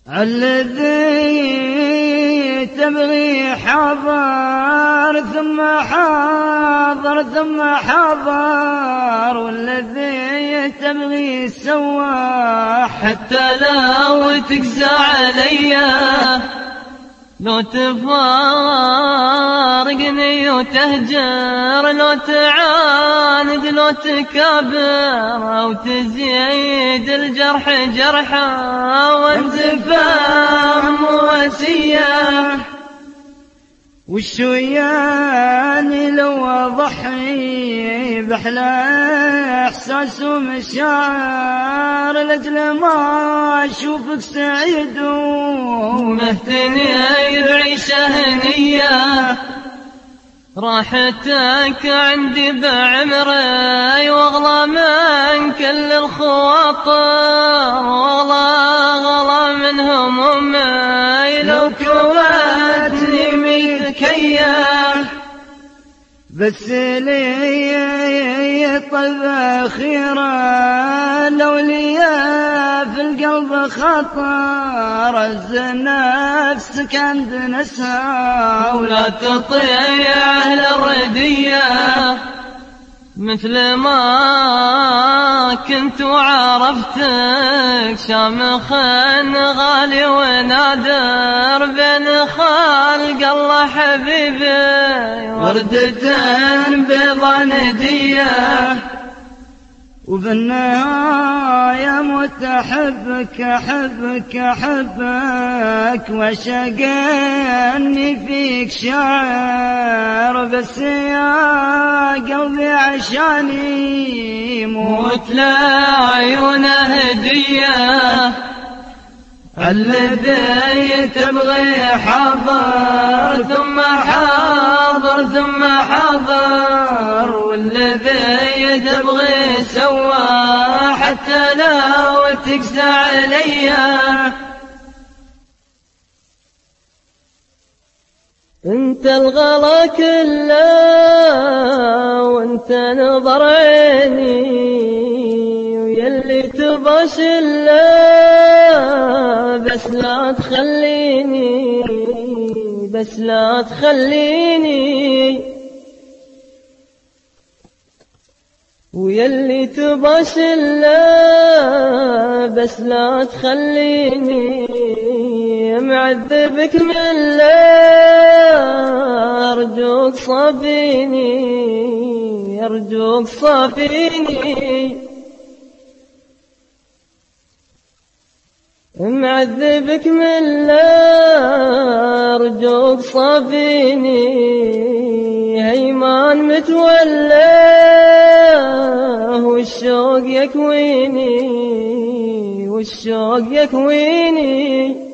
الذي تبغي حاضر ثم حاضر ثم حاضر، والذي تبغي سوا حتى لو تقسى عليا، لو تفارقني وتهجر، لو تعاند لو تكابر، أو تزيد الجرح جرحا وانزفام وسيا. وشو يعني لو أضحي بأحلى إحساس ومشاعر لأجل ما أشوفك سعيد ومهتني بعيشة هنية، راحتك عندي بعمري، واغلى من كل الخواطر، واغلى من همومي لو كوتني متكيف. بس لي طلب أخيرا، لو لي في القلب خطر، عز نفسك عند نسها ولا تطيع أهل الردية، مثل ما كنت وعرفتك شامخ غالي ونادر، بين خلق الله حبيبي وردة بيضا ندية. وبالنهاية موت أحبك أحبك أحبك، وشقني فيك شاعر، بس يا قلبي عشاني موت لعيونه هدية. الذي تبغي حاضر ثم حاضر ثم حاضر، والذي تبغي سوا حتى لو تقسى عليا. انت الغلا كله وانت نظر عيني، ويلي تباش الله بس لا تخليني، بس لا تخليني. ويلي تباش الله بس لا تخليني، معذبك من الله، أرجوك صافيني أرجوك صافيني. معذبك من الله، أرجوك صافيني. هيمان متولى والشوق يكويني والشوق يكويني.